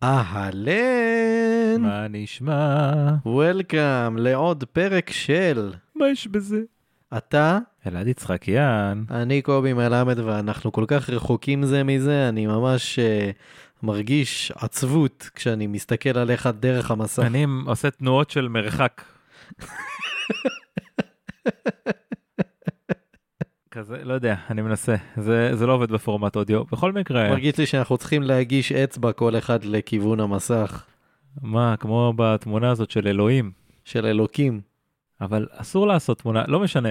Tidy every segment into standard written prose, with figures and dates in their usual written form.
אהלן, מה נשמע? וולקאם לעוד פרק של מה יש בזה? אתה, אלעד יצחקיאן. אני קובי מלמד, ואנחנו כל כך רחוקים זה מזה, אני ממש מרגיש עצבות כשאני מסתכל עליך דרך המסך. אני עושה תנועות של מרחק. כזה, לא יודע, אני מנסה. זה לא עובד בפורמט אודיו. בכל מקרה... מרגיש לי שאנחנו צריכים להגיש אצבע כל אחד לכיוון המסך. מה, כמו בתמונה הזאת של אלוהים. של אלוקים. אבל אסור לעשות תמונה, לא משנה.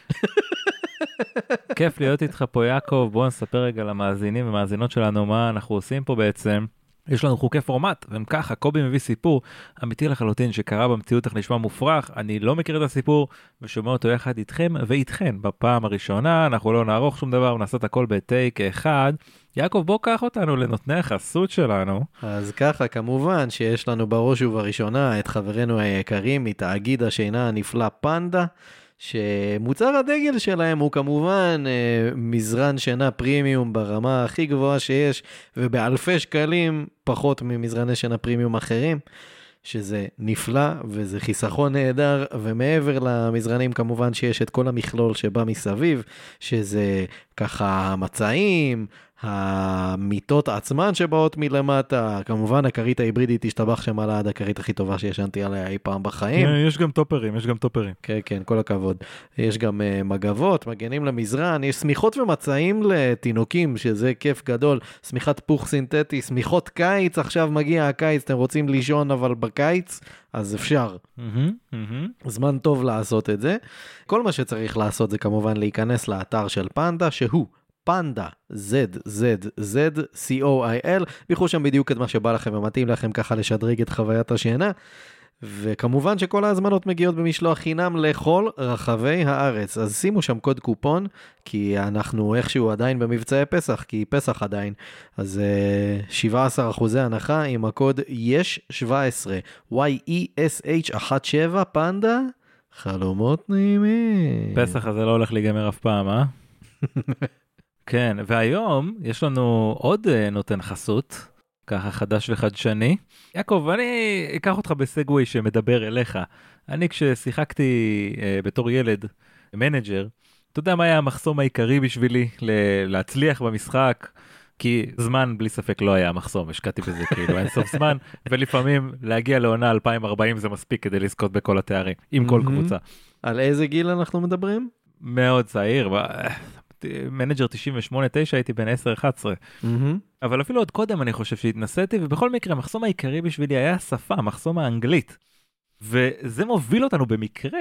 כיף להיות איתך פה יעקב, בוא נספר רגע למאזינים ומאזינות שלנו מה אנחנו עושים פה בעצם. יש לנו חוקי פורמט, והם ככה, קובי מביא סיפור אמיתי לחלוטין שקרה במציאות, איך נשמע מופרך, אני לא מכיר את הסיפור, ושומע אותו יחד איתכם ואיתכן. בפעם הראשונה אנחנו לא נערוך שום דבר, ונעשה את הכל בטייק אחד. יעקב, בוא קח אותנו לנותני החסות שלנו. אז ככה, כמובן שיש לנו בראש ובראשונה את חברינו היקרים מתאגיד השינה הנפלא פנדה, שמוצר הדגל שלהם הוא כמובן מזרן שינה פרימיום ברמה הכי גבוהה שיש, ובאלפי שקלים פחות ממזרני שינה פרימיום אחרים, שזה נפלא וזה חיסכון נהדר. ומעבר למזרנים כמובן שיש את כל המכלול שבא מסביב, שזה ככה מצעים, המיטות עצמן שבאות מלמטה, כמובן הכרית ההיברידית תשתבח שם על עד הכרית הכי טובה שישנתי עליה אי פעם בחיים. יש גם טופרים, יש גם טופרים. כן, כן, כל הכבוד. יש גם מגבות, מגנים למזרן, יש סמיכות ומצעים לתינוקים, שזה כיף גדול, סמיכת פוך סינתטי, סמיכות קיץ, עכשיו מגיע הקיץ, אתם רוצים לישון אבל בקיץ, אז אפשר. זמן טוב לעשות את זה. כל מה שצריך לעשות זה כמובן להיכנס לאתר של פנדה, שהוא פנדה, ZZZ.co.il, ביחו שם בדיוק את מה שבא לכם ומתאים לכם ככה לשדרג את חוויית השינה, וכמובן שכל ההזמנות מגיעות במשלוח חינם לכל רחבי הארץ, אז שימו שם קוד קופון, כי אנחנו איכשהו עדיין במבצעי פסח, כי פסח עדיין, אז 17% הנחה עם הקוד YESH17, YESH17 פנדה, חלומות נעימים. פסח הזה לא הולך להיגמר אף פעם, אה? כן, והיום יש לנו עוד נותן חסות, ככה חדש וחדשני. יעקב, אני אקח אותך בסגווי שמדבר אליך. אני כששיחקתי בתור ילד, מנג'ר, אתה יודע מה היה המחסום העיקרי בשבילי להצליח במשחק? כי זמן בלי ספק לא היה המחסום, השקעתי בזה כאילו אין סוף זמן, ולפעמים להגיע לעונה 2040 זה מספיק כדי לזכות בכל התארים, עם כל קבוצה. על איזה גיל אנחנו מדברים? מאוד צעיר, מנג'ר 98-9 הייתי בין 10-11, אבל אפילו עוד קודם אני חושב שהתנסיתי, ובכל מקרה המחסום העיקרי בשבילי היה השפה, המחסום האנגלית, וזה מוביל אותנו במקרה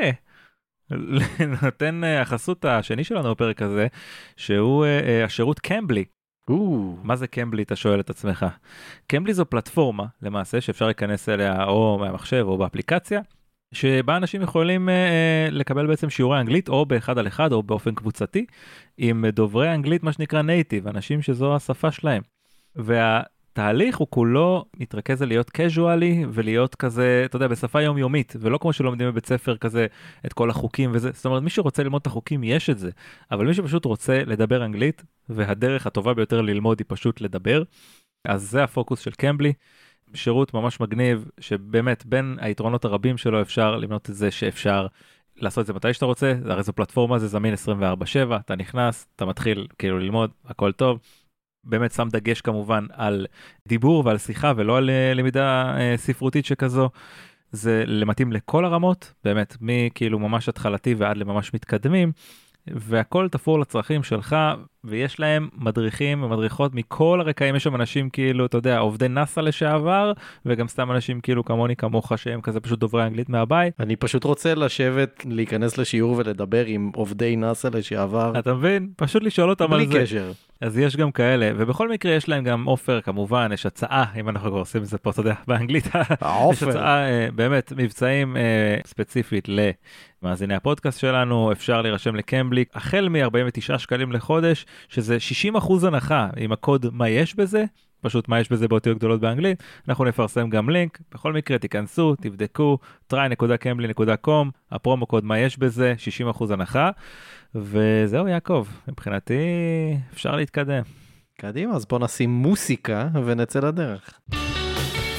לנותן החסות השני שלנו בפרק הזה, שהוא השירות קמבלי. מה זה קמבלי, אתה שואל את עצמך? קמבלי זו פלטפורמה למעשה שאפשר להיכנס אליה או מהמחשב או באפליקציה, שבה אנשים יכולים לקבל בעצם שיעורי אנגלית או באחד על אחד או באופן קבוצתי עם דוברי אנגלית, מה שנקרא נייטיב, אנשים שזו השפה שלהם. והתהליך הוא כולו מתרכז על להיות קזואלי ולהיות כזה, אתה יודע, בשפה יומיומית, ולא כמו שלומדים בבית ספר כזה את כל החוקים וזה. זאת אומרת, מי שרוצה ללמוד את החוקים יש את זה, אבל מי שפשוט רוצה לדבר אנגלית, והדרך הטובה ביותר ללמוד היא פשוט לדבר, אז זה הפוקוס של קמבלי. שירות ממש מגניב, שבאמת בין היתרונות הרבים שלו אפשר למנות את זה שאפשר לעשות את זה מתי שאתה רוצה, הרי זו פלטפורמה, זה זמין 24/7, אתה נכנס, אתה מתחיל כאילו ללמוד, הכל טוב, באמת שם דגש כמובן על דיבור ועל שיחה ולא על למידה ספרותית שכזו, זה מתאים לכל הרמות, באמת מכאילו ממש התחלתי ועד לממש מתקדמים, והכל תפור לצרכים שלך, ויש להם מדריכים ומדריכות מכל הרקעים, יש שם אנשים כאילו, אתה יודע, עובדי נאסא לשעבר, וגם סתם אנשים כאילו כמוני כמוך, שהם כזה פשוט דוברי אנגלית מהבית. אני פשוט רוצה לשבת, להיכנס לשיעור ולדבר עם עובדי נאסא לשעבר. אתה מבין? פשוט לשאול אותם על זה. בלי קשר. אז יש גם כאלה, ובכל מקרה יש להם גם אופר, כמובן, יש הצעה, אם אנחנו כבר עושים את זה פה, אתה יודע, באנגלית, יש הצעה, באמת, מבצעים ספציפית למאזיני הפודקאסט שלנו, אפשר להירשם לקמבלי, החל מ-49 שקלים לחודש, שזה 60% הנחה עם הקוד מה יש בזה, פשוט מה יש בזה באותיות גדולות באנגלית, אנחנו נפרסם גם לינק, בכל מקרה תיכנסו, תבדקו, try.cambly.com, הפרומו קוד מה יש בזה, 60% הנחה, וזהו יעקב, מבחינתי אפשר להתקדם. קדימה, אז בוא נשים מוסיקה ונצא לדרך.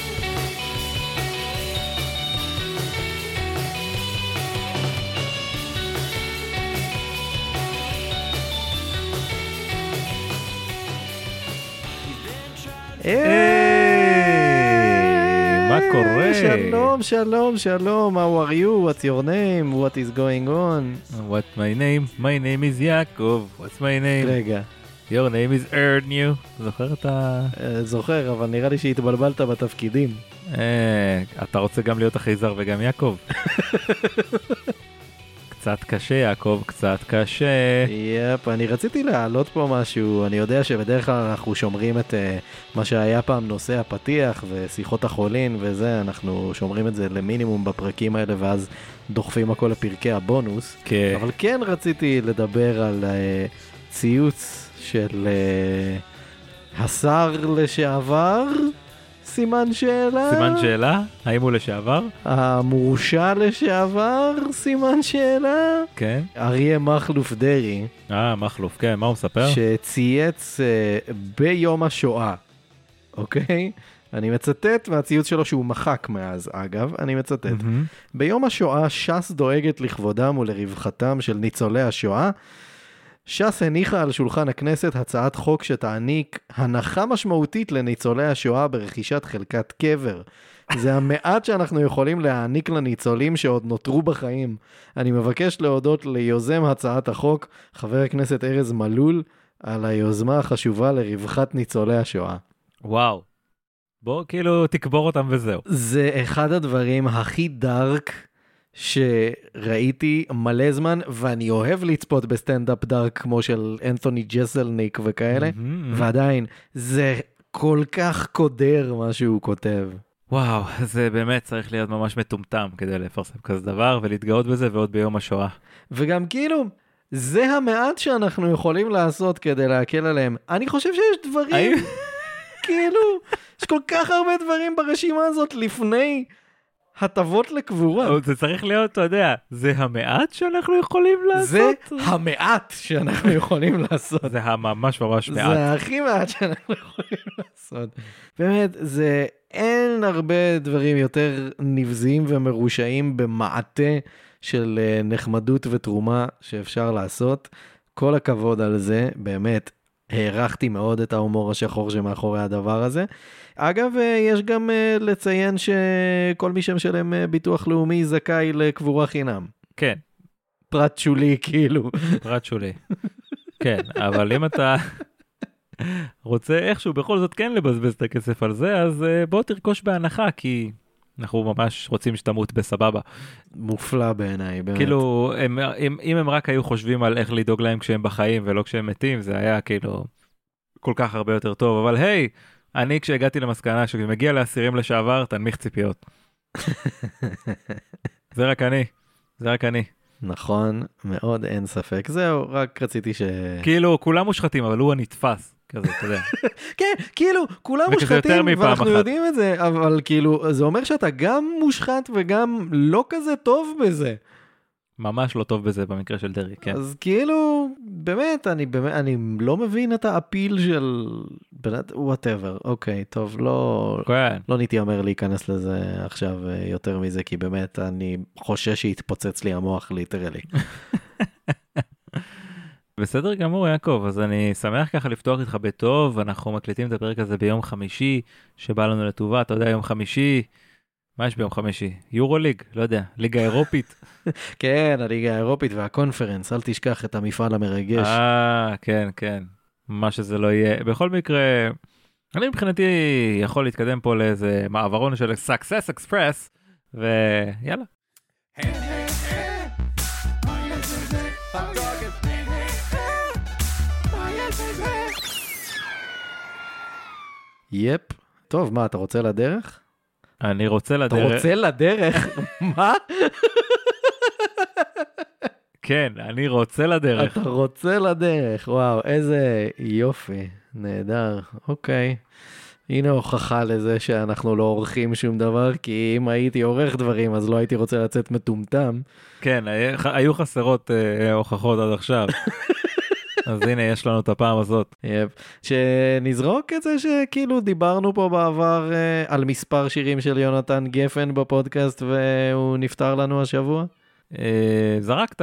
מה קורה? שלום, שלום, שלום, how are you? What's your name? What is going on? What's my name? My name is יעקב. What's my name? רגע. Your name is Ernew. זוכר את ה... זוכר, אבל נראה לי שהתבלבלת בתפקידים. אתה רוצה גם להיות החייזר וגם יעקב? קצת קשה, יעקב, קצת קשה. יפ, אני רציתי להעלות פה משהו. אני יודע שבדרך כלל אנחנו שומרים את מה שהיה פעם נושא הפתיח ושיחות החולין וזה, אנחנו שומרים את זה למינימום בפרקים האלה ואז דוחפים הכל לפרקי הבונוס. כן. אבל כן רציתי לדבר על ציוץ של השר לשעבר, סימן שאלה. סימן שאלה? האם הוא לשעבר? המורשע לשעבר, סימן שאלה. כן. אריה מכלוף דרעי. מכלוף, כן, מה הוא מספר? שצייץ ביום השואה, אוקיי? אני מצטט מהציוץ שלו שהוא מחק מאז, אגב, אני מצטט. ביום השואה ש"ס דואגת לכבודם ולרווחתם של ניצולי השואה. ש"ס הניחה על שולחן הכנסת הצעת חוק שתעניק הנחה משמעותית לניצולי השואה ברכישת חלקת קבר. זה המעט שאנחנו יכולים להעניק לניצולים שעוד נותרו בחיים. אני מבקש להודות ליוזם הצעת החוק, חבר הכנסת ארז מלול, על היוזמה החשובה לרווחת ניצולי השואה. וואו. בוא כאילו תקבור אותם וזהו. זה אחד הדברים הכי דארק שראיתי מלא זמן, ואני אוהב לצפות בסטנדאפ דארק כמו של אנתוני ג'סלניק וכאלה, ועדיין זה כל כך קודר מה שהוא כותב. וואו, זה באמת צריך להיות ממש מטומטם כדי לפרסם כזה דבר ולהתגאות בזה ועוד ביום השואה. וגם כאילו, זה המעט שאנחנו יכולים לעשות כדי להקל עליהם. אני חושב שיש דברים, כאילו, יש כל כך הרבה דברים ברשימה הזאת לפני הטבות לקבורה. זה צריך להיות, אתה יודע, זה המעט שאנחנו יכולים לעשות? זה המעט שאנחנו יכולים לעשות. זה הממש ממש מעט. זה הכי מעט שאנחנו יכולים לעשות. באמת, אין הרבה דברים יותר נבזיים ומרושעים במעטה של נחמדות ותרומה שאפשר לעשות. כל הכבוד על זה, באמת. הערכתי מאוד את ההומור השחור שמאחורי הדבר הזה. אגב, יש גם לציין שכל מי שמשלם ביטוח לאומי זכאי לקבורה חינם. כן. פרט שולי, כאילו. פרט שולי. כן, אבל אם אתה רוצה איכשהו בכל זאת כן לבזבז את הכסף על זה, אז בוא תרכוש בהנחה, כי אנחנו ממש רוצים שתמות בסבבה. מופלא בעיניי, באמת. כאילו, אם הם רק היו חושבים על איך לדאוג להם כשהם בחיים ולא כשהם מתים, זה היה כאילו כל כך הרבה יותר טוב. אבל היי, אני כשהגעתי למסקנה שכשמגיע לאסירים לשעבר, תנמיך ציפיות. זה רק אני. נכון, מאוד אין ספק. זהו, רק רציתי כאילו, כולם מושחתים, אבל הוא הנתפס. כזה, אתה יודע. כן, כאילו, כולם מושחתים, ואנחנו יודעים את זה, אבל כאילו, זה אומר שאתה גם מושחת וגם לא כזה טוב בזה. ממש לא טוב בזה במקרה של דרעי, כן. אז כאילו, באמת, אני לא מבין את האפיל של, whatever, אוקיי, טוב, לא נתיימר להיכנס לזה עכשיו יותר מזה, כי באמת, אני חושש שיתפוצץ לי המוח ליטרלי. בסדר גמור, יעקב, אז אני שמח ככה לפתוח איתך בטוב, אנחנו מקליטים את הפרק הזה ביום חמישי, שבא לנו לטובה, אתה יודע, יום חמישי, מה יש ביום חמישי? יורוליג, לא יודע, ליגה אירופית. כן, הליגה האירופית והקונפרנס, אל תשכח את המפעל המרגש. כן, כן, מה שזה לא יהיה. בכל מקרה, אני מבחינתי יכול להתקדם פה לאיזה מעברון של Success Express, ויאללה. יפ, טוב, מה, אתה רוצה לדרך? אני רוצה לדרך. אתה רוצה לדרך? מה? כן, אני רוצה לדרך. אתה רוצה לדרך, וואו, איזה יופי, נהדר, אוקיי. הנה הוכחה לזה שאנחנו לא עורכים שום דבר, כי אם הייתי עורך דברים, אז לא הייתי רוצה לצאת מטומטם. כן, היו חסרות הוכחות עד עכשיו. אז הנה, יש לנו את הפעם הזאת. שנזרוק את זה שכאילו דיברנו פה בעבר על מספר שירים של יונתן גפן בפודקאסט, והוא נפטר לנו השבוע? זרקת.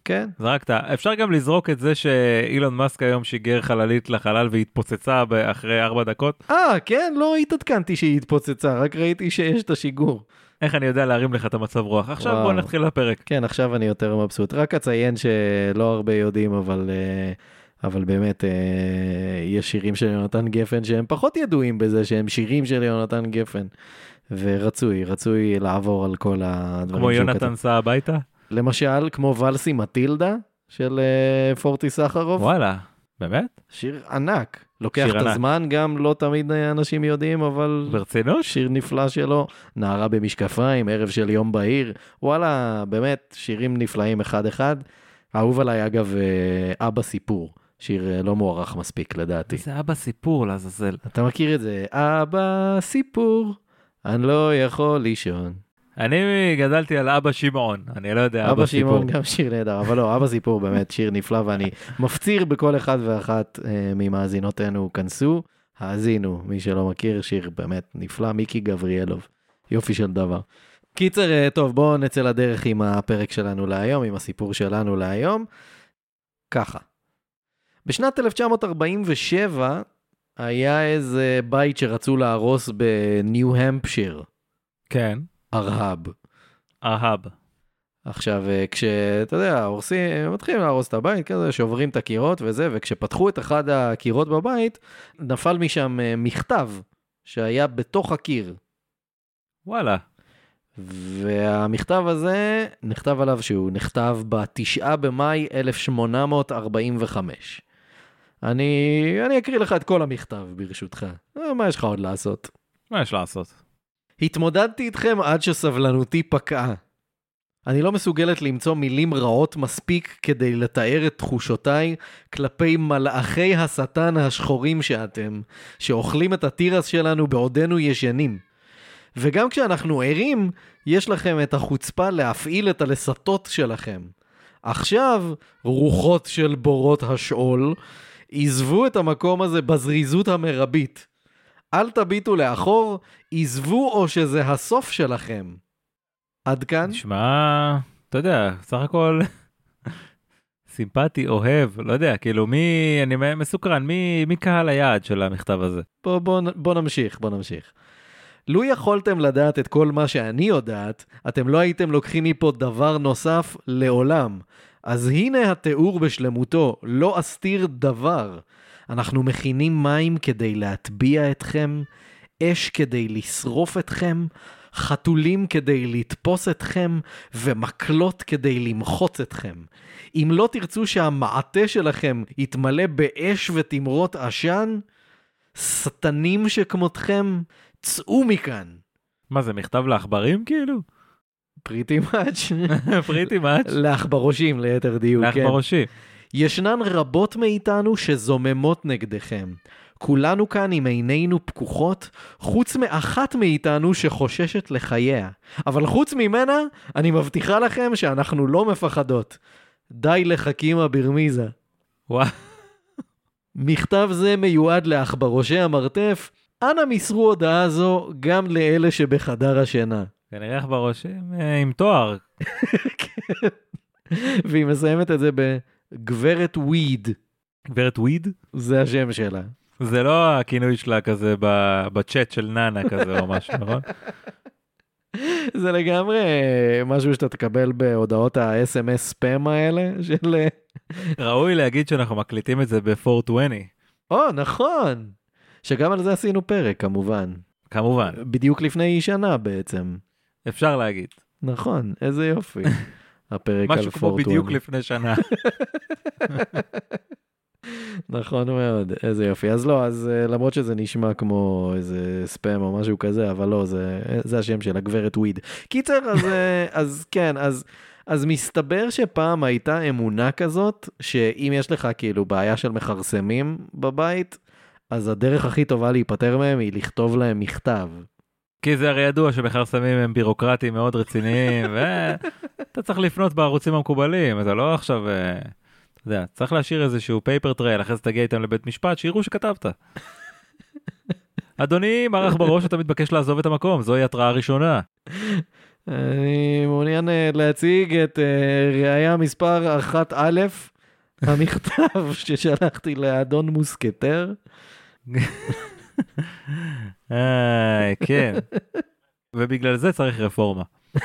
כן. זרקת. אפשר גם לזרוק את זה שאילון מאסק היום שיגר חללית לחלל והתפוצצה אחרי 4 דקות? כן, לא התעדכנתי שהיא התפוצצה, רק ראיתי שיש את השיגור. איך אני יודע להרים לך את המצב רוח? עכשיו בוא נתחיל לפרק. כן, עכשיו אני יותר מבסוט. רק אציין שלא הרבה יודעים, אבל באמת יש שירים של יונתן גפן שהם פחות ידועים בזה שהם שירים של יונתן גפן. ורצוי לעבור על כל הדברים. כמו יונתן סע הביתה? למשל, כמו ולסי מטילדה של פורטי סחרוף. וואלה, באמת? שיר ענק. לוקח את הזמן, גם לא תמיד אנשים יודעים, אבל... ברצינות? שיר נפלא שלו, נערה במשקפיים, ערב של יום בהיר. וואלה, באמת, שירים נפלאים אחד-אחד. אהוב עליי, אגב, אבא סיפור. שיר לא מוערך מספיק, לדעתי. זה אבא סיפור, לעזאזל. אתה מכיר את זה? אבא סיפור, אני לא יכול לישון. אני גדלתי על אבא שמעון, אני לא יודע, אבא סיפור. אבא שמעון גם שיר נהדר, אבל לא, אבא סיפור באמת שיר נפלא, ואני מפציר בכל אחד ואחת ממאזינותינו, כנסו, האזינו, מי שלא מכיר, שיר באמת נפלא, מיקי גבריאלוב, יופי של דבר. קיצר, טוב, בואו נצא לדרך עם הפרק שלנו להיום, עם הסיפור שלנו להיום. ככה. בשנת 1947 היה איזה בית שרצו להרוס בניו-המפשיר. כן. ארהב. עכשיו, כשאתה יודע, מתחילים להרוס את הבית, כזה, שוברים את הקירות וזה, וכשפתחו את אחד הקירות בבית, נפל משם מכתב שהיה בתוך הקיר. וואלה. והמכתב הזה, נכתב עליו שהוא נכתב ב9 במאי 1845. אני אקריא לך את כל המכתב ברשותך. מה יש לך עוד לעשות? מה יש לעשות? התמודדתי איתכם עד שסבלנותי פקעה. אני לא מסוגלת למצוא מילים רעות מספיק כדי לתאר את תחושותיי כלפי מלאכי השטן השחורים שאתם, שאוכלים את הטירס שלנו בעודנו ישנים. וגם כשאנחנו ערים, יש לכם את החוצפה להפעיל את הלסתות שלכם. עכשיו, רוחות של בורות השאול, עזבו את המקום הזה בזריזות המרבית. אל תביטו לאחור, עזבו או שזה הסוף שלכם. עד כאן? נשמע, אתה יודע, סך הכל סימפטי, אוהב, לא יודע, כאילו אני מסוקרן, מי קהל היעד של המכתב הזה? בוא נמשיך. לו יכולתם לדעת את כל מה שאני יודעת, אתם לא הייתם לוקחים מפה דבר נוסף לעולם. אז הנה התיאור בשלמותו, לא אסתיר דבר. אנחנו מכינים מים כדי להטביע אתכם, אש כדי לשרוף אתכם, חתולים כדי לתפוס אתכם, ומקלות כדי למחוץ אתכם. אם לא תרצו שהמעטה שלכם יתמלא באש ותמרות עשן, שטנים שכמותכם, צאו מכאן. מה זה, מכתב לעכברים כאילו? פריטי מאץ'. פריטי מאץ'. לעכברושים ליתר דיוק. לעכברושים. ישנן רבות מאיתנו שזוממות נגדכם. כולנו כאן עם עינינו פקוחות, חוץ מאחת מאיתנו שחוששת לחייה. אבל חוץ ממנה, אני מבטיחה לכם שאנחנו לא מפחדות. די לחכימה ברמיזה. וואו. מכתב זה מיועד לעכברושי המרתף, אנא מסרו הודעה זו גם לאלה שבחדר השינה. כנראה עכברושים עם תואר. כן. והיא מסיימת את זה בגברת וויד. גברת וויד? זה השם שלה. זה לא הכינוי שלה כזה בצ'אט של נאנה כזה או משהו, נכון? זה לגמרי משהו שאתה תקבל בהודעות ה-SMS ספאם האלה של... ראוי להגיד שאנחנו מקליטים את זה ב-420. נכון. שגם על זה עשינו פרק, כמובן. כמובן. בדיוק לפני שנה בעצם. אפשר להגיד. נכון, איזה יופי. הפרק על 420. משהו כמו בדיוק לפני שנה. נכון מאוד, איזה יופי. אז לא, אז למרות שזה נשמע כמו איזה ספאם או משהו כזה, אבל לא, זה השם של הגברת וויד. קיצר, אז כן, אז מסתבר שפעם הייתה אמונה כזאת, שאם יש לך כאילו בעיה של מחרסמים בבית, אז הדרך הכי טובה להיפטר מהם היא לכתוב להם מכתב. כי זה הרי ידוע שמחרסמים הם בירוקרטיים מאוד רציניים, ואתה צריך לפנות בערוצים המקובלים, אתה לא עכשיו... אתה יודע, צריך להשאיר איזשהו פייפר טרייל, אחרי זה תגיע איתם לבית משפט, שיראו שכתבת. אדוני, מערך בראש, אתה מתבקש לעזוב את המקום, זוהי התראה ראשונה. אני מעוניין להציג את ראייה מספר 1א, המכתב ששלחתי לאדון מוסקטר. כן. ובגלל זה צריך רפורמה.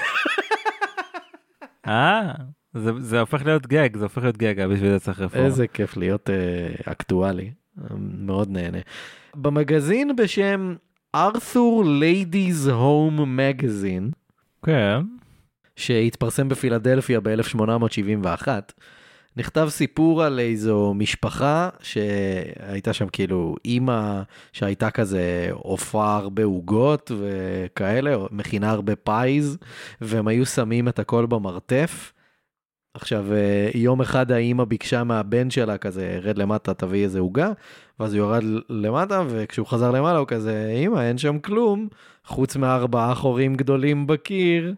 זה הופך להיות גג, בשביל זה צריך רפורמה. איזה כיף להיות אקטואלי, מאוד נהנה. במגזין בשם ארת'ור ליידיז הום מגזין, כן. שהתפרסם בפילדלפיה ב-1871, נכתב סיפור על איזו משפחה שהייתה שם כאילו אימא שהייתה כזה הופעה הרבה עוגות וכאלה, מכינה הרבה פייז, והם היו שמים את הכל במרתף. עכשיו, יום אחד האימא ביקשה מהבן שלה כזה, רד למטה, תביא איזה עוגה, ואז הוא יורד למטה, וכשהוא חזר למעלה הוא כזה, אימא, אין שם כלום, חוץ מ4 חורים גדולים בקיר.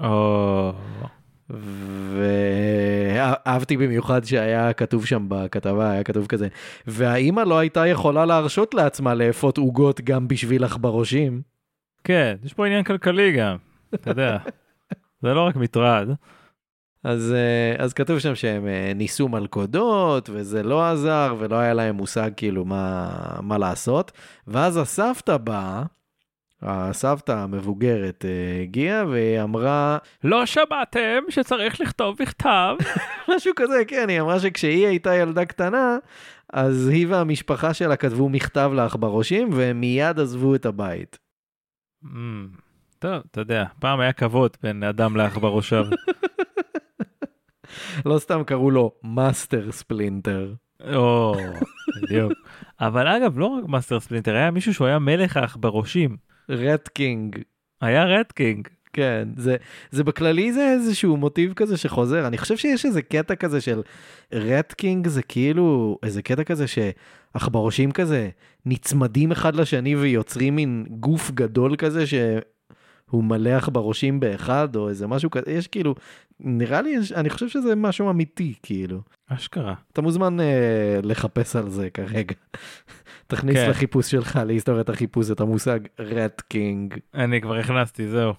ואהבתי במיוחד שהיה כתוב שם בכתבה, היה כתוב כזה, והאימא לא הייתה יכולה להרשות לעצמה לאפות עוגות גם בשביל עכברושים. כן, יש פה עניין כלכלי גם, אתה יודע, זה לא רק מטרד. אז כתוב שם שהם ניסו מלכודות, וזה לא עזר, ולא היה להם מושג כאילו מה לעשות, ואז הסבתא באה, הסבתא המבוגרת הגיעה והיא אמרה, לא שמעתם שצריך לכתוב מכתב? משהו כזה, כן, היא אמרה שכשהיא הייתה ילדה קטנה, אז היא והמשפחה שלה כתבו מכתב לעכברושים, והם מיד עזבו את הבית. טוב, אתה יודע, פעם היה כבוד בין אדם לעכברושיו. לא סתם קראו לו מאסטר ספלינטר. בדיוק. אבל אגב, לא רק מאסטר ספלינטר, היה מישהו שהוא היה מלך העכברושים. רד קינג. היה רד קינג. כן, זה בכללי זה איזשהו מוטיב כזה שחוזר. אני חושב שיש איזה קטע כזה של רד קינג, זה כאילו איזה קטע כזה שעכברושים כזה נצמדים אחד לשני ויוצרים מין גוף גדול כזה שהוא מלא עכברושים באחד או איזה משהו כזה. יש כאילו, נראה לי, אני חושב שזה משהו אמיתי כאילו. אשכרה. אתה מוזמן לחפש על זה כרגע. תכניס לחיפוש שלך, להיסטוריית החיפוש, את המושג רד קינג. אני כבר הכנסתי, זהו.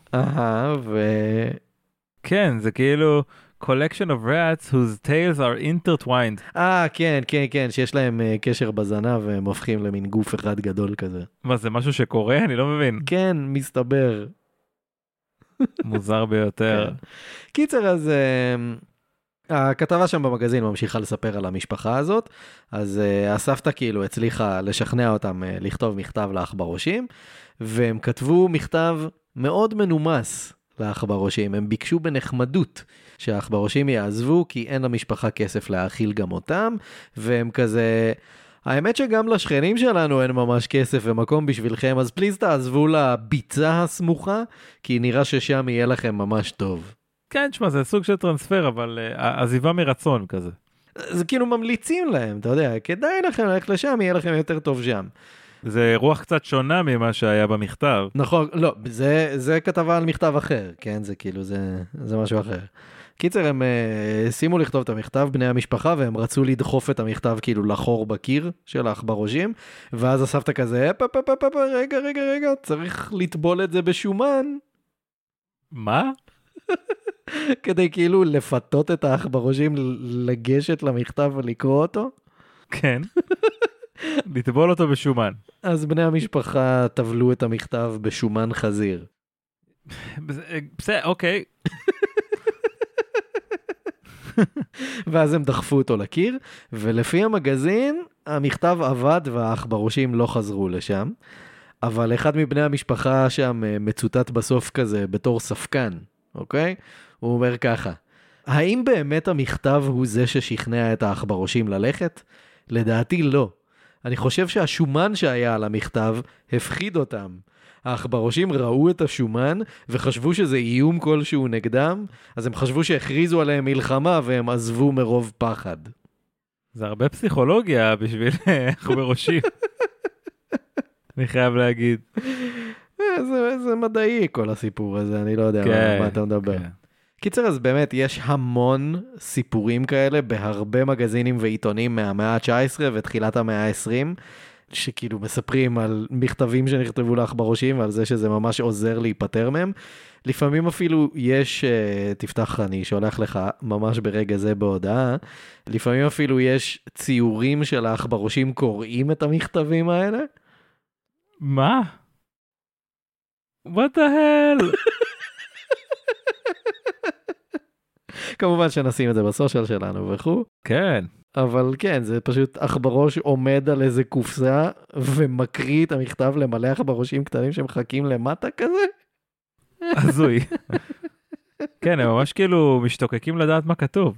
כן, זה כאילו collection of rats whose tails are intertwined. כן, כן, כן, שיש להם קשר בזנב והם הופכים למין גוף אחד גדול כזה. מה, זה משהו שקורה? אני לא מבין. כן, מסתבר. מוזר ביותר. קיצר, אז הכתבה שם במגזין ממשיכה לספר על המשפחה הזאת, אז הסבתא כאילו הצליחה לשכנע אותם לכתוב מכתב לעכברושים, והם כתבו מכתב מאוד מנומס לעכברושים, הם ביקשו בנחמדות שהעכברושים יעזבו, כי אין למשפחה כסף להאכיל גם אותם, והם כזה, האמת שגם לשכנים שלנו אין ממש כסף ומקום בשבילכם, אז פליז תעזבו לביצה הסמוכה, כי נראה ששם יהיה לכם ממש טוב. כן, תשמע, זה סוג של טרנספר, אבל עזיבה מרצון כזה. זה כאילו ממליצים להם, אתה יודע, כדאי לכם ללכת לשם, יהיה לכם יותר טוב שם. זה רוח קצת שונה ממה שהיה במכתב. נכון, לא, זה כתבה על מכתב אחר, כן, זה כאילו, זה משהו אחר. קיצר, הם שימו לכתוב את המכתב, בני המשפחה, והם רצו לדחוף את המכתב כאילו לחור בקיר של העכברושים, ואז הסבתא כזה, רגע, צריך לטבול את זה בשומן. מה? כדי כאילו לפתות את העכברושים לגשת למכתב ולקרוא אותו. כן. לטבול אותו בשומן. אז בני המשפחה טבלו את המכתב בשומן חזיר. בסדר, אוקיי. ואז הם דחפו אותו לקיר, ולפי המגזין, המכתב עבד והעכברושים לא חזרו לשם, אבל אחד מבני המשפחה שם מצוטט בסוף כזה בתור ספקן, אוקיי? הוא אומר ככה, האם באמת המכתב הוא זה ששכנע את העכברושים ללכת? לדעתי לא. אני חושב שהשומן שהיה על המכתב הפחיד אותם. העכברושים ראו את השומן וחשבו שזה איום כלשהו נגדם, אז הם חשבו שהכריזו עליהם מלחמה והם עזבו מרוב פחד. זה הרבה פסיכולוגיה בשביל עכברושים. אני חייב להגיד. זה מדעי כל הסיפור הזה, אני לא יודע מה אתה מדבר. קיצר, אז באמת יש המון סיפורים כאלה בהרבה מגזינים ועיתונים מהמאה ה-19 ותחילת המאה ה-20, שכאילו מספרים על מכתבים שנכתבו לך בראשים, ועל זה שזה ממש עוזר להיפטר מהם. לפעמים אפילו יש, תפתח, אני שולח לך ממש ברגע זה בהודעה, לפעמים אפילו יש ציורים שלך בראשים קוראים את המכתבים האלה. מה? What the hell? כמובן שנשים את זה בסושיאל שלנו וכו'. כן. אבל כן, זה פשוט עכברוש עומד על איזה קופסה ומקריא את המכתב למלא עכברושים קטנים שמחכים למטה כזה. הזוי. כן, הם ממש כאילו משתוקקים לדעת מה כתוב.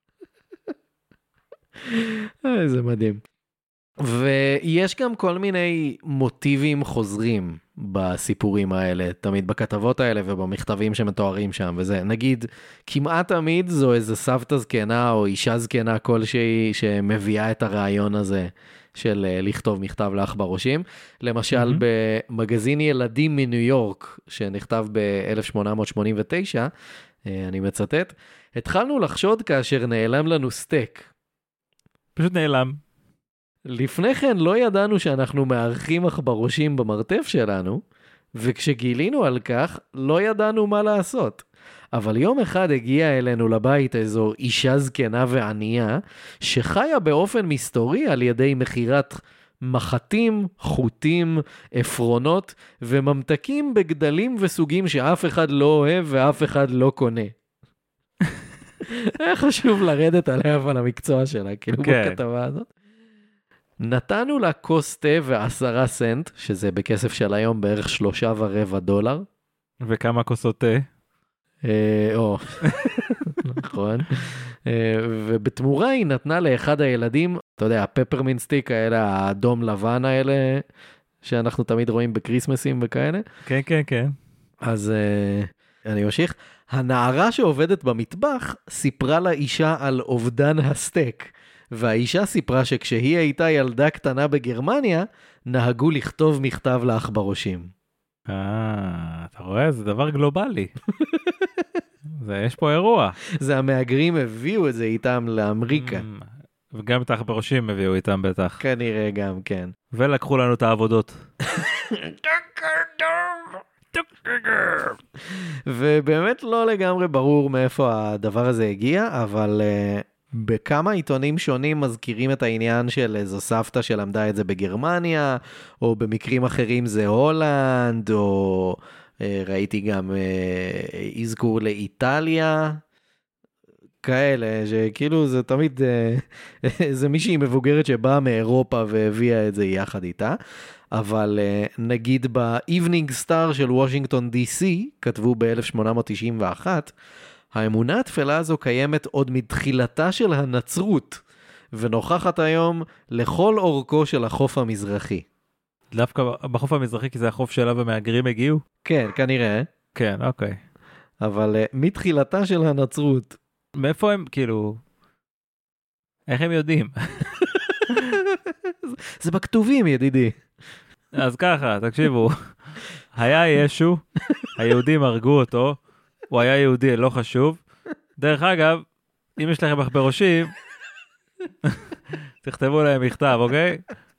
זה מדהים. ויש גם כל מיני מוטיבים חוזרים בסיפורים האלה, תמיד בכתבות האלה ובמכתבים שמתוארים שם, וזה, נגיד, כמעט תמיד זו איזה סבתא זקנה או אישה זקנה כלשהי שמביאה את הרעיון הזה של לכתוב מכתב לעכברושים. למשל, במגזין ילדים מניו יורק, שנכתב ב-1889, אני מצטט, התחלנו לחשוד כאשר נעלם לנו סטייק. פשוט נעלם. לפני כן לא ידענו שאנחנו מארחים עכברושים במרתף שלנו, וכשגילינו על כך לא ידענו מה לעשות. אבל יום אחד הגיעה אלינו לבית איזו אישה זקנה וענייה, שחיה באופן מסתורי על ידי מחירת מחטים, חוטים, אפרונות וממתקים בגדלים וסוגים שאף אחד לא אוהב ואף אחד לא קונה. היה חשוב לרדת עליה ועל המקצוע שלה, כאילו בכתבה הזאת. נתנו לה כוס תה ו10 סנט, שזה בכסף של היום בערך $3.25. וכמה כוסות תה? נכון. ובתמורה היא נתנה לאחד הילדים, אתה יודע, הפפרמינט סטיק האלה, האדום לבן האלה, שאנחנו תמיד רואים בקריסמסים וכאלה. כן, כן, כן. אז אני ממשיך. הנערה שעובדת במטבח סיפרה לאישה על אובדן הסטייק. והאישה סיפרה שכשהיא הייתה ילדה קטנה בגרמניה, נהגו לכתוב מכתב לעכברושים. אתה רואה? זה דבר גלובלי. יש פה אירוע. זה המהגרים הביאו את זה איתם לאמריקה. וגם את העכברושים הביאו איתם בטח. כנראה גם, כן. ולקחו לנו את העבודות. ובאמת לא לגמרי ברור מאיפה הדבר הזה הגיע, אבל בכמה עיתונים שונים מזכירים את העניין של איזו סבתא שלמדה את זה בגרמניה, או במקרים אחרים זה הולנד, או ראיתי גם אזכור לאיטליה, כאלה, שכאילו זה תמיד, זה מישהי מבוגרת שבאה מאירופה והביאה את זה יחד איתה, אבל נגיד ב-Evening Star של וושינגטון DC, כתבו ב-1891, האמונה התפלה הזו קיימת עוד מתחילתה של הנצרות, ונוכחת היום לכל אורכו של החוף המזרחי. דווקא בחוף המזרחי, כי זה החוף שאליו המהגרים הגיעו? כן, כנראה. כן, אוקיי. אבל מתחילתה של הנצרות. מאיפה הם, כאילו, איך הם יודעים? זה בכתובים, ידידי. אז ככה, תקשיבו, היה ישו, היהודים הרגו אותו, הוא היה יהודי, לא חשוב. דרך אגב, אם יש לכם עכברושים, תכתבו להם מכתב, אוקיי?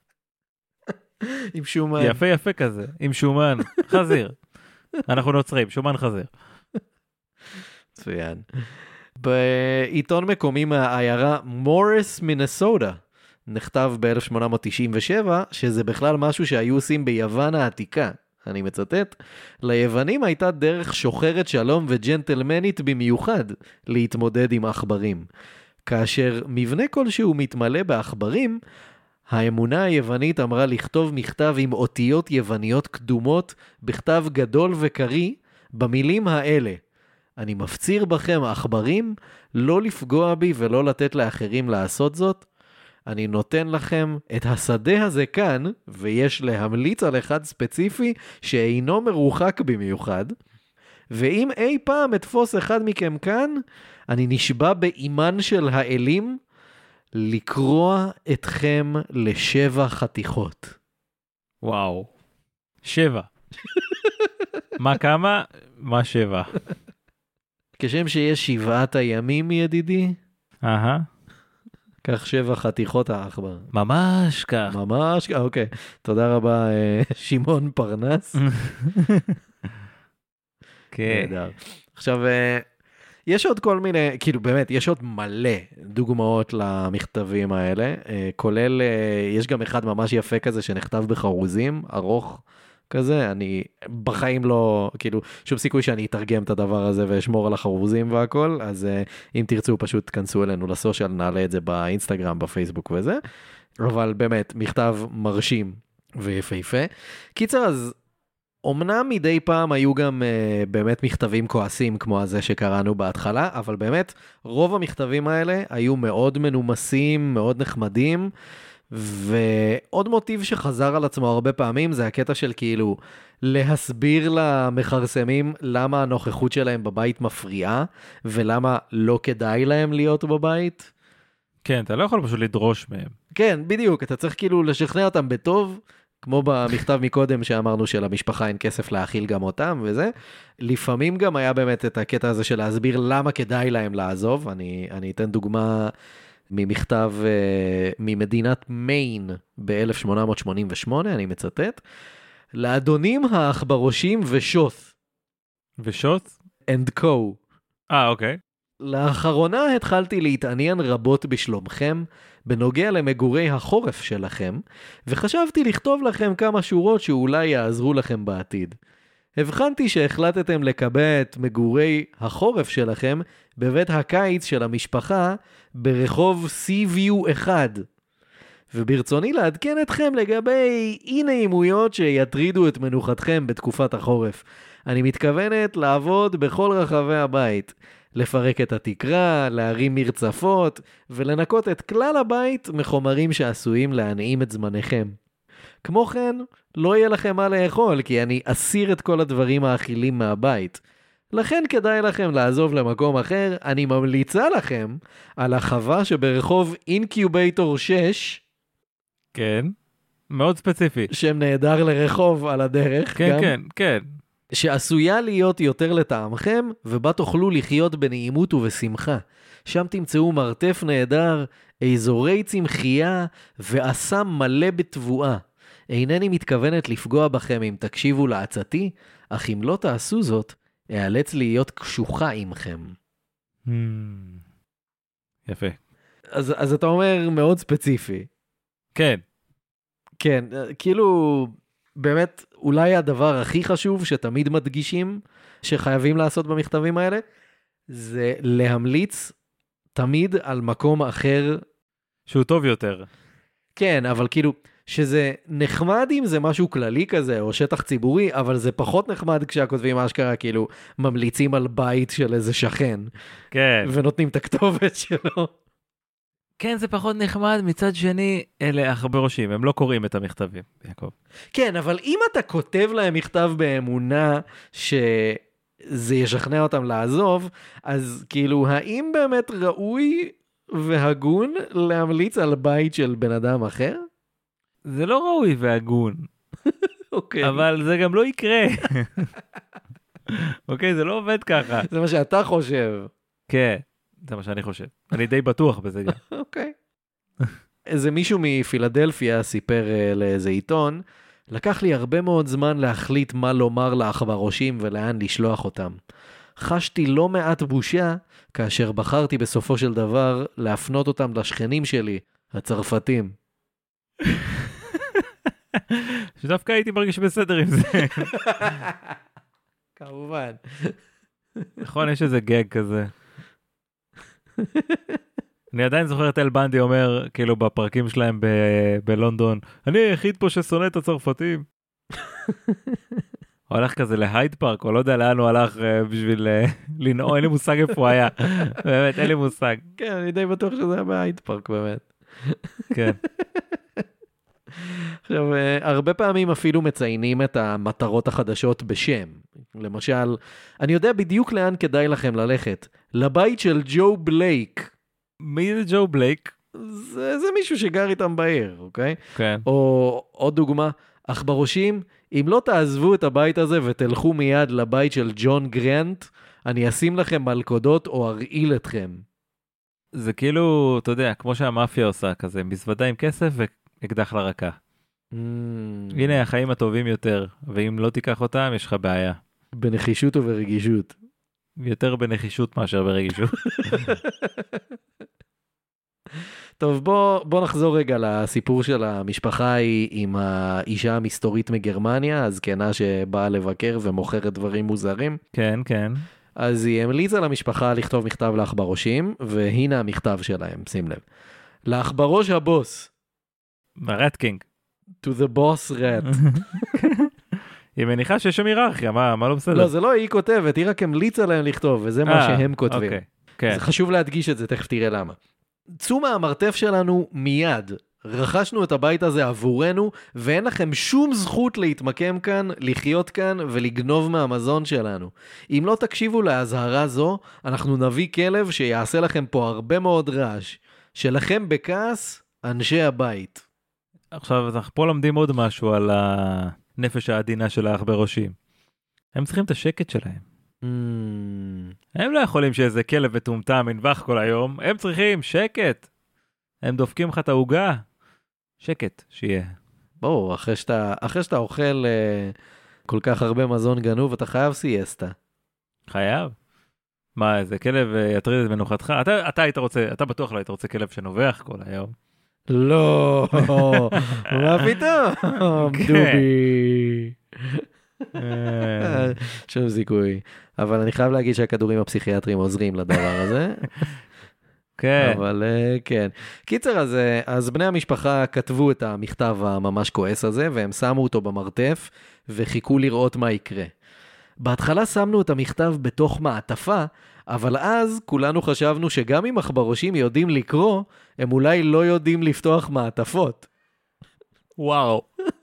עם שומן. יפה יפה כזה, עם שומן, חזיר. אנחנו נוצרים, שומן חזיר. מצוין. בעיתון מקומי מהעיירה מוריס, מינסוטה, נכתב ב-1897, שזה בכלל משהו שהיו עושים ביוון העתיקה. אני מצטט, ליוונים הייתה דרך שוחרת שלום וג'נטלמנית במיוחד להתמודד עם עכברים. כאשר מבנה כלשהו מתמלא בעכברים, האמונה היוונית אמרה לכתוב מכתב עם אותיות יווניות קדומות, בכתב גדול וקרי, במילים האלה: אני מפציר בכם, עכברים, לא לפגוע בי ולא לתת לאחרים לעשות זאת. אני נותן לכם את השדה הזה כאן, ויש להמליץ על אחד ספציפי שאינו מרוחק במיוחד. ואם אי פעם אתפוס אחד מכם כאן, אני נשבע באימן של האלים לקרוע אתכם ל7 חתיכות. וואו. 7. מה כמה? מה 7? כשם שיש 7 הימים, ידידי. כך 7 חתיכות העכבר. ממש כך. ממש, אוקיי. תודה רבה, שמעון פרנס. כן. עכשיו, יש עוד כל מיני, כאילו באמת, יש עוד מלא דוגמאות למכתבים האלה, כולל, יש גם אחד ממש יפה כזה שנכתב בחרוזים, ארוך כזה, אני בחיים לא, כאילו, שום סיכוי שאני אתרגם את הדבר הזה ואשמור על החרוזים והכל, אז אם תרצו פשוט תכנסו אלינו לסושיאל, נעלה את זה באינסטגרם, בפייסבוק וזה, אבל באמת, מכתב מרשים ויפהפה. קיצר, אז אמנם מדי פעם היו גם באמת מכתבים כועסים כמו הזה שקראנו בהתחלה, אבל באמת רוב המכתבים האלה היו מאוד מנומסים, מאוד נחמדים, ועוד מוטיב שחזר על עצמו הרבה פעמים זה הקטע של כאילו להסביר למחרסמים למה הנוכחות שלהם בבית מפריעה, ולמה לא כדאי להם להיות בבית. כן, אתה לא יכול פשוט לדרוש מהם. כן, בדיוק, אתה צריך כאילו לשכנע אותם בטוב, כמו במכתב מקודם שאמרנו שלמשפחה אין כסף להאכיל גם אותם וזה. לפעמים גם היה באמת את הקטע הזה של להסביר למה כדאי להם לעזוב. אני אתן דוגמה ממכתב ממדינת מיין ב-1888, אני מצטט. לאדונים העכברושים ושוט. ושוט? and co. אוקיי. לאחרונה התחלתי להתעניין רבות בשלומכם, בנוגע למגורי החורף שלכם, וחשבתי לכתוב לכם כמה שורות שאולי יעזרו לכם בעתיד. הבחנתי שהחלטתם לקבע את מגורי החורף שלכם בבית הקיץ של המשפחה ברחוב C-View 1. וברצוני לעדכן אתכם לגבי אי נעימויות שיטרידו את מנוחתכם בתקופת החורף. אני מתכוונת לעבוד בכל רחבי הבית. לפרק את התקרה, להרים מרצפות, ולנקות את כלל הבית מחומרים שעשויים להנעים את זמניכם. כמו כן, לא יהיה לכם מה לאכול, כי אני אסיר את כל הדברים האכילים מהבית. לכן כדאי לכם לעזוב למקום אחר, אני ממליצה לכם על החווה שברחוב אינקיובייטור 6. כן, מאוד ספציפי. שם נהדר לרחוב על הדרך. כן, גם. כן, כן. שעשויה להיות יותר לטעמכם, ובה תוכלו לחיות בנעימות ובשמחה. שם תמצאו מרתף נהדר, אזורי צמחייה, ואסם מלא בתבואה. אינני מתכוונת לפגוע בכם אם תקשיבו לעצתי, אך אם לא תעשו זאת, אאלץ להיות קשוחה עמכם. יפה. אז אתה אומר מאוד ספציפי. כן. כן, כאילו, באמת, אולי הדבר הכי חשוב שתמיד מדגישים, שחייבים לעשות במכתבים האלה, זה להמליץ תמיד על מקום אחר. שהוא טוב יותר. כן, אבל כאילו, שזה נחמד אם זה משהו כללי כזה, או שטח ציבורי, אבל זה פחות נחמד כשהכותבים אשכרה, כאילו, ממליצים על בית של איזה שכן. כן. ונותנים את הכתובת שלו. כן, זה פחות נחמד, מצד שני, אלה עכברושים, הם לא קוראים את המכתבים, יעקב. כן, אבל אם אתה כותב להם מכתב באמונה שזה ישכנע אותם לעזוב, אז כאילו, האם באמת ראוי והגון להמליץ על בית של בן אדם אחר? זה לא ראוי והגון. אוקיי. אבל זה גם לא יקרה. אוקיי, זה לא עובד ככה. זה מה שאתה חושב. כן. זה מה שאני חושב. אני די בטוח בזה גם. אוקיי. איזה מישהו מפילדלפיה סיפר לאיזה עיתון, לקח לי הרבה מאוד זמן להחליט מה לומר לעכברושים ולאן לשלוח אותם. חשתי לא מעט בושה, כאשר בחרתי בסופו של דבר להפנות אותם לשכנים שלי, הצרפתים. שדווקא הייתי מרגיש בסדר עם זה. כמובן. נכון, יש איזה גג כזה. אני עדיין זוכר את אל בנדי אומר, כאילו בפרקים שלהם בלונדון, אני היחיד פה ששונא את הצרפתים. הוא הלך כזה להייד פארק, או לא יודע לאן הוא הלך בשביל לנעו, אין לי מושג איפה הוא היה. באמת, אין לי מושג. כן, אני די בטוח שזה היה בהייד פארק, באמת. כן. עכשיו, הרבה פעמים אפילו מציינים את המטרות החדשות בשם. למשל, אני יודע בדיוק לאן כדאי לכם ללכת. לבית של ג'ו בלייק. מי זה ג'ו בלייק? זה מישהו שגר איתם בעיר, אוקיי? כן. או עוד דוגמה, עכברושים, אם לא תעזבו את הבית הזה ותלכו מיד לבית של ג'ון גרנט, אני אשים לכם מלכודות או ארעיל אתכם. זה כאילו, אתה יודע, כמו שהמאפיה עושה כזה, מזוודה עם כסף ואקדח לרקה. הנה החיים הטובים יותר, ואם לא תיקח אותם, יש לך בעיה. בנחישות וברגישות. יותר בנחישות מאשר ברגישות. טוב, בוא נחזור רגע לסיפור של המשפחה היא עם האישה המסתורית מגרמניה, הזקנה שבאה לבקר ומוכרת דברים מוזרים. כן, כן. אז היא המליצה למשפחה לכתוב מכתב לעכברושים, והנה המכתב שלהם, שים לב. לעכברוש הבוס. רד קינג. To the boss rat. היא מניחה שיש שם היררכיה, מה לא בסדר? לא, זה לא היא כותבת, היא רק המליצה להם לכתוב, וזה מה שהם כותבים. כן. זה חשוב להדגיש את זה, תכף תראה למה. צאו מהמרתף שלנו מיד. רכשנו את הבית הזה עבורנו, ואין לכם שום זכות להתמקם כאן, לחיות כאן ולגנוב מהמזון שלנו. אם לא תקשיבו להזהרה זו, אנחנו נביא כלב שיעשה לכם פה הרבה מאוד רעש. שלכם בכעס, אנשי הבית. עכשיו, אנחנו פה לומדים עוד משהו על הנפש העדינה של העכברושים. הם צריכים את השקט שלהם. הם לא יכולים שאיזה כלב מטומטם ינבח כל היום, הם צריכים שקט. הם דופקים לך את העוגה. שקט, שיהיה. בואו, אחרי שאתה אוכל כל כך הרבה מזון גנוב, אתה חייב סייסטה. חייב? מה, איזה כלב יטריד את מנוחתך? אתה היית רוצה, אתה בטוח לא היית רוצה כלב שנובח כל היום. לא, מה פתאום, דובי. שום סיכוי. אבל אני חייב להגיד שהכדורים הפסיכיאטריים עוזרים לדבר הזה. כן. אבל כן. קיצר, אז בני המשפחה כתבו את המכתב הממש כועס הזה, והם שמו אותו במרתף, וחיכו לראות מה יקרה. בהתחלה שמנו את המכתב בתוך מעטפה, אבל אז כולנו חשבנו שגם אם עכברושים יודעים לקרוא, הם אולי לא יודעים לפתוח מעטפות. וואו.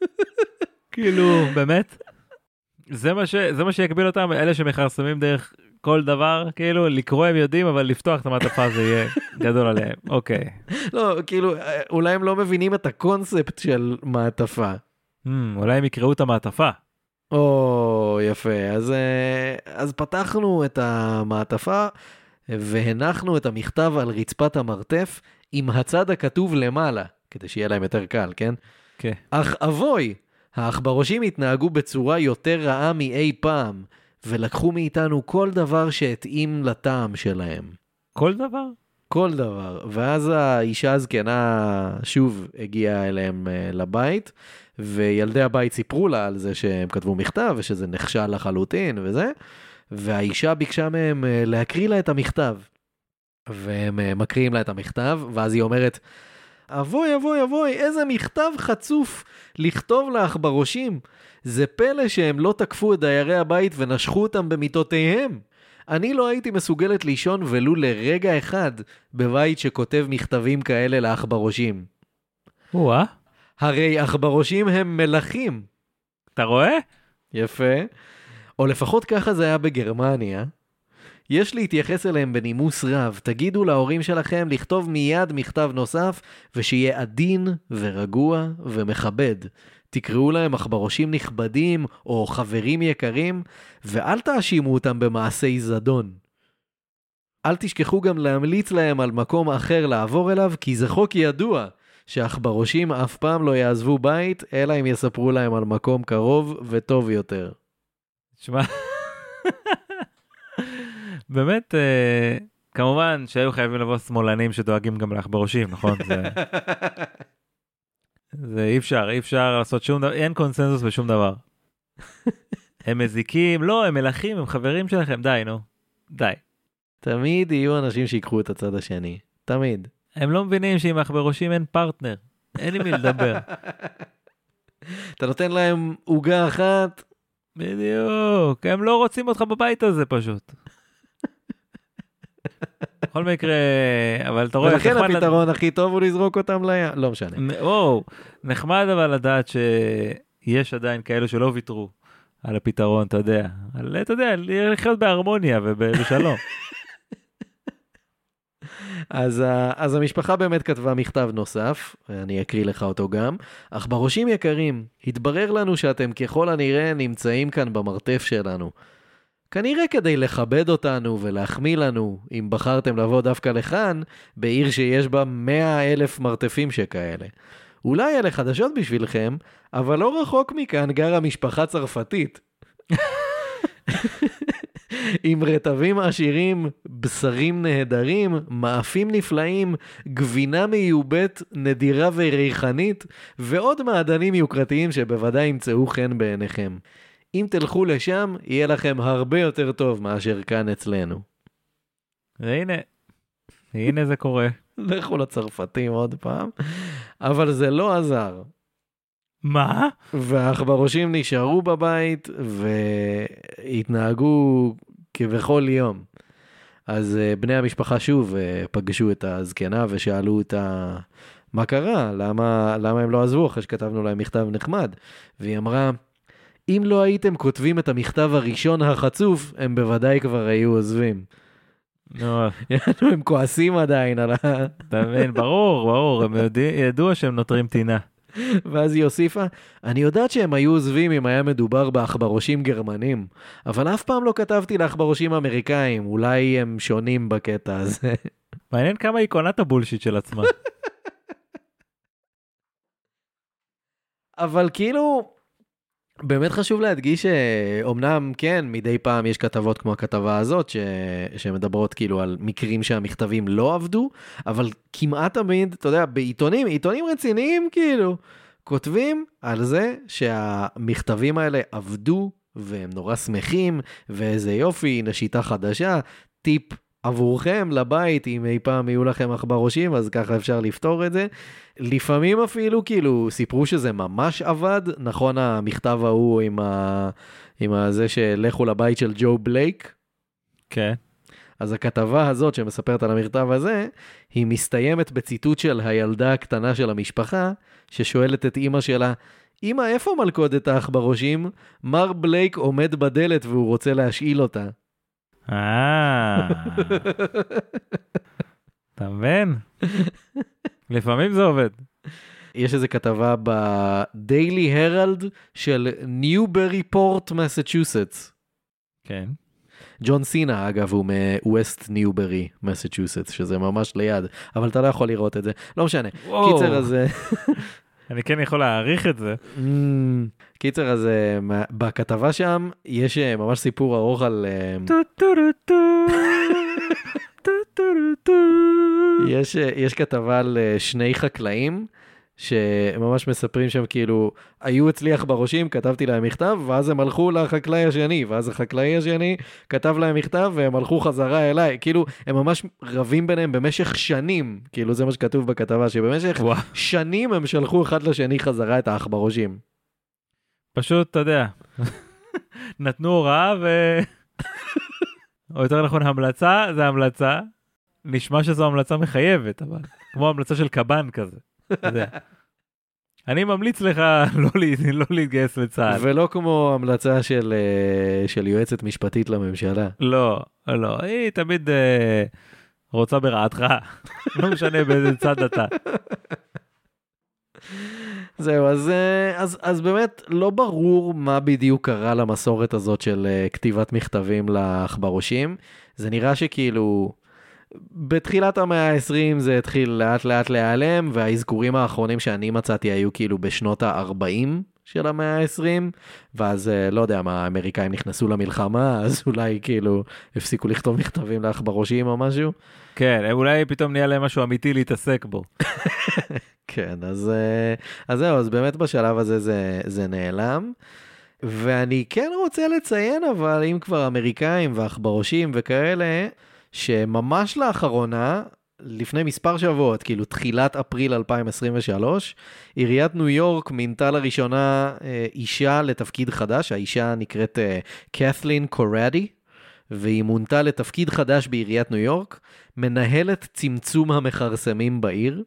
כאילו, באמת? זה מה שיקביל אותם, אלה שמחרסמים דרך כל דבר, כאילו, לקרוא הם יודעים, אבל לפתוח את המעטפה זה יהיה גדול עליהם. אוקיי. לא, כאילו, אולי הם לא מבינים את הקונספט של מעטפה. אולי הם יקראו את המעטפה. או, יפה. אז פתחנו את המעטפה, והנחנו את המכתב על רצפת המרתף, עם הצד הכתוב למעלה, כדי שיהיה להם יותר קל, כן? כן. אך אבוי, העכברושים התנהגו בצורה יותר רעה מאי פעם, ולקחו מאיתנו כל דבר שהתאים לטעם שלהם. כל דבר? כל דבר. ואז האישה הזקנה שוב הגיעה אליהם לבית, וילדי הבית סיפרו לה על זה שהם כתבו מכתב, ושזה נחשל לחלוטין וזה, והאישה ביקשה מהם להקריא לה את המכתב. והם מקריאים לה את המכתב, ואז היא אומרת, אבוי, אבוי, אבוי, איזה מכתב חצוף לכתוב לעכברושים. זה פלא שהם לא תקפו את דיירי הבית ונשכו אותם במיטותיהם. אני לא הייתי מסוגלת לישון ולו לרגע אחד בבית שכותב מכתבים כאלה לעכברושים. וואה. הרי עכברושים הם מלכים. אתה רואה? יפה. או לפחות ככה זה היה בגרמניה. יש להתייחס אליהם בנימוס רב. תגידו להורים שלכם לכתוב מיד מכתב נוסף, ושיהיה עדין ורגוע ומכבד. תקראו להם עכברושים נכבדים או חברים יקרים, ואל תאשימו אותם במעשי זדון. אל תשכחו גם להמליץ להם על מקום אחר לעבור אליו, כי זה חוק ידוע, שעכברושים אף פעם לא יעזבו בית, אלא אם יספרו להם על מקום קרוב וטוב יותר. תשמע, באמת, כמובן שהיו חייבים לבוא שמאלנים שדואגים גם לעכברושים, נכון? זה אי אפשר לעשות שום דבר, אין קונסנזוס בשום דבר. הם מזיקים, לא, הם מלכים, הם חברים שלכם, די, נו, די. תמיד יהיו אנשים שיקחו את הצד השני, תמיד. הם לא מבינים שעם עכברושים אין פרטנר, אין עם מי לדבר. אתה נותן להם עוגה אחת? בדיוק, הם לא רוצים אותך בבית הזה פשוט. בכל מקרה, אבל אתה רואה... ולכן הפתרון הכי טוב הוא לזרוק אותם לים, לא משנה. וואו, נחמד אבל לדעת שיש עדיין כאלו שלא ויתרו על הפתרון, אתה יודע. אתה יודע, לחיות בהרמוניה ובשלום. אז המשפחה באמת כתבה מכתב נוסף, אני אקריא לך אותו גם. עכברושים יקרים, התברר לנו שאתם ככל הנראה נמצאים כאן במרתף שלנו. כנראה כדי לכבד אותנו ולהחמיא לנו, אם בחרתם לבוא דווקא לכאן, בעיר שיש בה 100,000 מרתפים שכאלה. אולי אלה חדשות בשבילכם, אבל לא רחוק מכאן גרה משפחה צרפתית. עם רטבים עשירים, בשרים נהדרים, מאפים נפלאים, גבינה מיובאת נדירה וריחנית, ועוד מעדנים יוקרתיים שבוודאי ימצאו חן בעיניכם. אם תלכו לשם, יהיה לכם הרבה יותר טוב מאשר כאן אצלנו. הנה זה קורה. לכו לצרפתים עוד פעם, אבל זה לא עזר. מה? והעכברושים נשארו בבית והתנהגו כבכל יום. אז בני המשפחה שוב פגשו את הזקנה ושאלו אותה מה קרה, למה הם לא עזבו אחרי שכתבנו להם מכתב נחמד. והיא אמרה, אם לא הייתם כותבים את המכתב הראשון החצוף, הם בוודאי כבר היו עוזבים. הם כועסים עדיין על אתה מבין, ברור, הם ידוע שהם נותרים טינה. ואז היא הוסיפה, אני יודעת שהם היו עוזבים אם היה מדובר בעכברושים גרמנים, אבל אף פעם לא כתבתי לעכברושים אמריקאים, אולי הם שונים בקטע הזה. מעניין כמה היא קונה את הבולשיט של עצמה. אבל כאילו, באמת חשוב להדגיש שאומנם כן, מדי פעם יש כתבות כמו הכתבה הזאת, שמדברות כאילו על מקרים שהמכתבים לא עבדו, אבל כמעט תמיד, אתה יודע, עיתונים רציניים כאילו, כותבים על זה שהמכתבים האלה עבדו, והם נורא שמחים, ואיזה יופי, נשיטה חדשה, טיפ עבורכם לבית, אם אי פעם יהיו לכם עכברושים, אז ככה אפשר לפתור את זה. לפעמים אפילו כאילו סיפרו שזה ממש עבד, נכון המכתב ההוא עם זה שלכו לבית של ג'ו בלייק? כן. אז הכתבה הזאת שמספרת על המכתב הזה, היא מסתיימת בציטוט של הילדה הקטנה של המשפחה, ששואלת את אמא שלה, אמא, איפה מלכודת העכברושים? מר בלייק עומד בדלת והוא רוצה להשאיל אותה. אתה מבין? לפעמים זה עובד. יש איזו כתבה בדיילי הרלד של ניוברי פורט, מסצ'וסטס. כן. ג'ון סינה, אגב, הוא מווסט ניוברי, מסצ'וסטס, שזה ממש ליד, אבל אתה לא יכול לראות את זה. לא משנה. קיצר, אז... אני כן יכול להעריך את זה. קיצר, אז בכתבה שם יש ממש סיפור ארוך על... יש כתבה על שני חקלאים, שממש מספרים שם כאילו, היו אצלי עכברושים, כתבתי להם מכתב, ואז הם הלכו לחקלאי השני, ואז החקלאי השני כתב להם מכתב, והם הלכו חזרה אליי, כאילו, הם ממש רבים ביניהם במשך שנים, כאילו זה מה שכתוב בכתבה, שבמשך שנים הם שלחו אחד לשני חזרה את העכברושים. פשוט, אתה יודע, נתנו הוראה או יותר נכון, המלצה, זה המלצה, נשמע שזו המלצה מחייבת, אבל כמו המלצה של קבן כזה. אני ממליץ לך לא להתגייס לצה"ל. ולא כמו המלצה של יועצת משפטית לממשלה. לא, היא תמיד רוצה ברעתך. לא משנה באיזה צד אתה. זהו, אז באמת לא ברור מה בדיוק קרה למסורת הזאת של כתיבת מכתבים לעכברושים. זה נראה שכאילו... בתחילת המאה ה-20 זה התחיל לאט לאט להיעלם, והאזכורים האחרונים שאני מצאתי היו כאילו בשנות ה-40 של המאה ה-20, ואז לא יודע מה, האמריקאים נכנסו למלחמה, אז אולי כאילו הפסיקו לכתוב מכתבים לעכברושים או משהו. כן, אולי פתאום נהיה להם משהו אמיתי להתעסק בו. כן, אז זהו, אז באמת בשלב הזה זה נעלם. ואני כן רוצה לציין, אבל אם כבר אמריקאים ועכברושים וכאלה, שממש לאחרונה, לפני מספר שבועות, כאילו תחילת אפריל 2023, עיריית ניו יורק מינתה לראשונה אישה לתפקיד חדש, האישה נקראת קת'לין קורדי, והיא מונתה לתפקיד חדש בעיריית ניו יורק, מנהלת צמצום המחרסמים בעיר,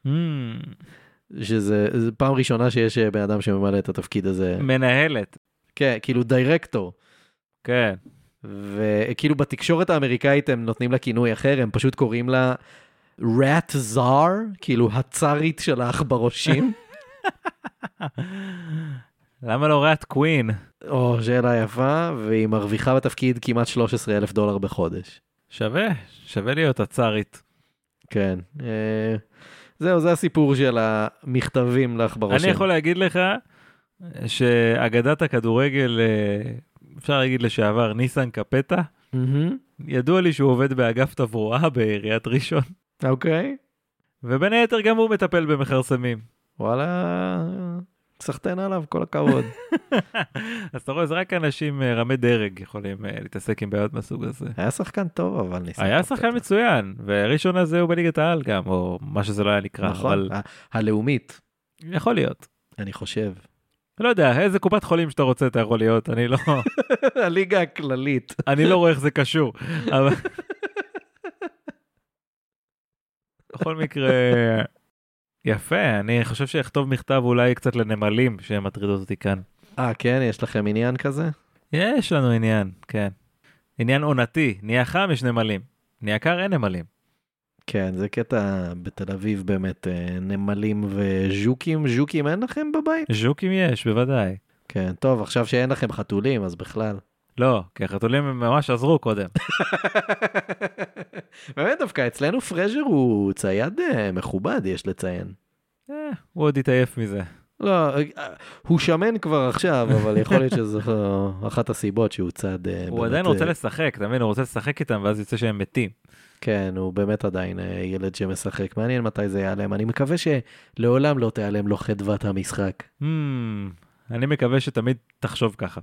שזה פעם ראשונה שיש בן אדם שממלא את התפקיד הזה. מנהלת. כן, כאילו דירקטור. כן. וכאילו בתקשורת האמריקאית הם נותנים לה כינוי אחר, הם פשוט קוראים לה rat czar, כאילו הצארית של העכברושים. למה לא ריית קווין? או, שאלה יפה, והיא מרוויחה בתפקיד כמעט $13,000 בחודש. שווה להיות הצארית. כן. זהו, זה הסיפור של המכתבים לך בראשים. אני יכול להגיד לך שאגדת הכדורגל, אפשר להגיד לשעבר, ניסן קפטה, ידוע לי שהוא עובד באגף תברואה בעיריית ראשון. אוקיי. ובין היתר גם הוא מטפל במחרסמים. וואלה, סחטן עליו, כל הכבוד. אז אתה רואה, זה רק אנשים רמי דרג יכולים להתעסק עם בעיות מהסוג הזה. היה שחקן טוב, אבל ניסן. היה שחקן מצוין, והראשון הזה הוא בליגת העל גם, או מה שזה לא היה נקרא. נכון, הלאומית. יכול להיות. אני חושב. לא יודע, איזה קופת חולים שאתה רוצה אתה יכול להיות, אני לא... הליגה הכללית. אני לא רואה איך זה קשור, אבל... בכל מקרה, יפה, אני חושב שיכתוב מכתב אולי קצת לנמלים שהם מטרידות אותי כאן. כן, יש לכם עניין כזה? יש לנו עניין, כן. עניין עונתי, נהיה חם יש נמלים, נהיה קר אין נמלים. כן, זה קטע בתל אביב באמת, נמלים וז'וקים. ז'וקים אין לכם בבית? ז'וקים יש, בוודאי. כן, טוב, עכשיו שאין לכם חתולים, אז בכלל. לא, כי החתולים הם ממש עזרו קודם. באמת דווקא, אצלנו פרז'ר הוא צייד מכובד, יש לציין. הוא עוד התעייף מזה. לא, הוא שמן כבר עכשיו, אבל יכול להיות שזו אחת הסיבות שהוא צד... הוא עדיין רוצה לשחק, אתה מבין? הוא רוצה לשחק איתם, ואז יוצא שהם מתים. כן, הוא באמת עדיין ילד שמשחק. מעניין מתי זה ייעלם. אני מקווה שלעולם לא תיעלם לו חדוות המשחק. אני מקווה שתמיד תחשוב ככה.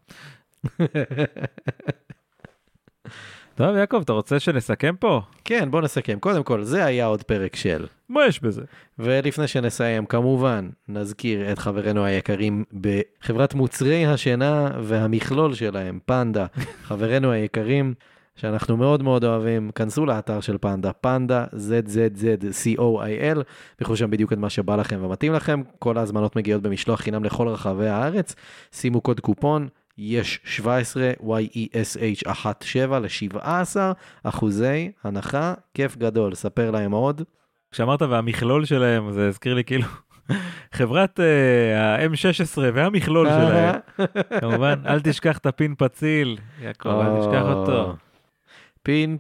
טוב, יעקב, אתה רוצה שנסכם פה? כן, בוא נסכם. קודם כל, זה היה עוד פרק של. מה יש בזה? ולפני שנסיים, כמובן, נזכיר את חברינו היקרים בחברת מוצרי השינה והמכלול שלהם, פנדה. חברינו היקרים, שאנחנו מאוד מאוד אוהבים, כנסו לאתר של פנדה, פנדה, ZZZCOIL, ויכולו שם בדיוק את מה שבא לכם ומתאים לכם. כל ההזמנות מגיעות במשלוח חינם לכל רחבי הארץ. שימו קוד קופון, יש 17 YESH17 ל-17% הנחה, כיף גדול, ספר להם עוד. כשאמרת והמכלול שלהם, זה הזכיר לי כאילו חברת ה-M16 והמכלול שלהם. כמובן, אל תשכח את הפין פציל, יעקב, אל תשכח אותו. פין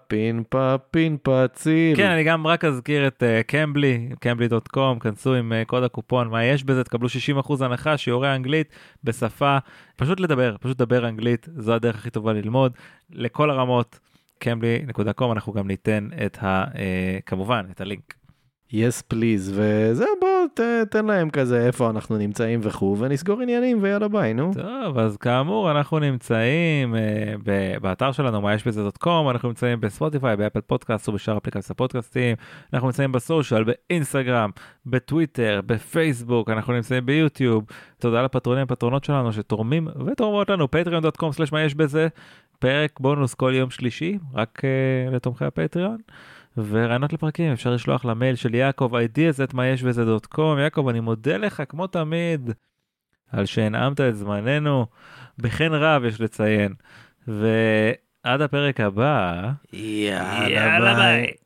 פציל. כן, אני גם רק אזכיר את קמבלי, cambly.com, כנסו עם קוד הקופון, מה יש בזה, תקבלו 60% הנחה, שיעורי אנגלית בשפה, פשוט לדבר אנגלית, זו הדרך הכי טובה ללמוד, לכל הרמות, cambly.com, אנחנו גם ניתן כמובן, את הלינק. Yes, please, וזה בוא, תן להם כזה איפה אנחנו נמצאים וכו', ונסגור עניינים ויאללה ביי, נו. טוב, אז כאמור, אנחנו נמצאים באתר שלנו, מה יש בזה.com, אנחנו נמצאים בספוטיפיי, באפל פודקאסט ובשאר אפליקציות הפודקאסטים, אנחנו נמצאים בסושיאל, באינסטגרם, בטוויטר, בפייסבוק, אנחנו נמצאים ביוטיוב, תודה לפטרונים, פטרונות שלנו שתורמים ותורמות לנו, patreon.com/מה יש בזה, פרק בונוס כל יום שלישי, רק לתומכי הפטריון. ורעיונות לפרקים אפשר לשלוח למייל של יעקב ideas@מה-יש-בזה.com. יעקב, אני מודה לך כמו תמיד על שהנעמת את זמננו בחן רב, יש לציין, ועד הפרק הבא, יאללה ביי.